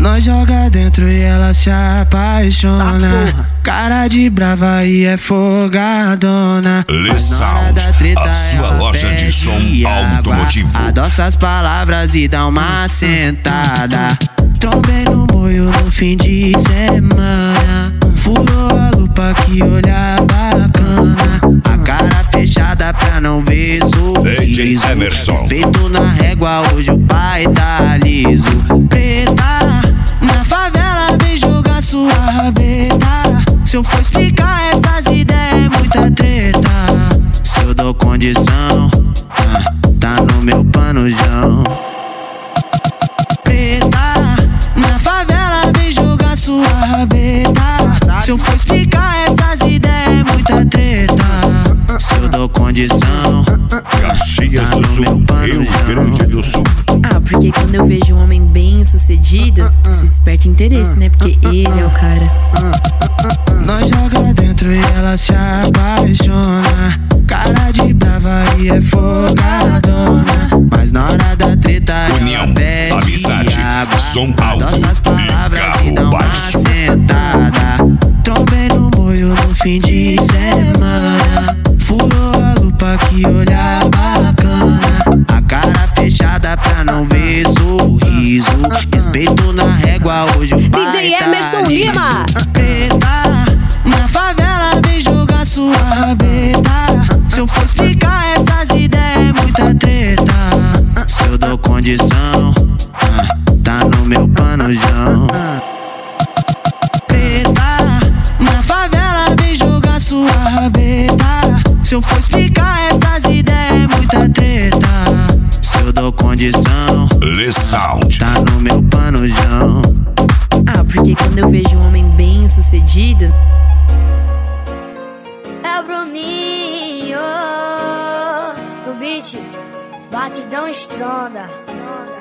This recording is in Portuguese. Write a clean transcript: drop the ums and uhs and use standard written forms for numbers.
Nós joga dentro e ela se apaixona. Cara de brava e é folgadona. Le Sound, a sua loja de som automotivo. Adoça as palavras e dá uma sentada. Trombei no moio no fim de semana. Furou a lupa, que olhar bacana. A cara fechada pra não ver DJ sorriso. Emerson. Respeito na régua, hoje o pai tá liso. Preta, na favela vem jogar sua rabeta. Se eu for explicar essas ideias é muita treta. Se eu dou condição, tá no meu panojão. Preta, na favela vem jogar sua rabeta. Se eu for explicar essas ideias é muita treta. Se eu dou condição, Caxias do Sul, Rio Grande do Sul. Porque quando eu vejo um homem bem sucedido, se desperta interesse, né? Porque ele é o cara. Nós joga dentro e ela se apaixona. Cara de brava e é folgadona. Mas na hora da treta União, ela pede amizade, água. som alto Adoça as palavras e e dá carro uma baixo. sentada. Trombei no moio no fim de semana. Furou a lupa, que olhar bacana. A cara fechada pra não ver sorriso. Respeito na régua, hoje o pai DJ tá Emerson liso. Lima. Preta, na favela vem jogar sua rabeta. Se eu for explicar essas ideias é muita treta. Se eu dou condição, tá no meu panojão. Preta, na favela vem jogar sua rabeta. Se eu for explicar essas ideias é muita treta. Se eu dou condição, Le Sound. tá no meu panojão. Porque quando eu vejo um homem bem sucedido, É o Bruninho, o beat, batidão estronda.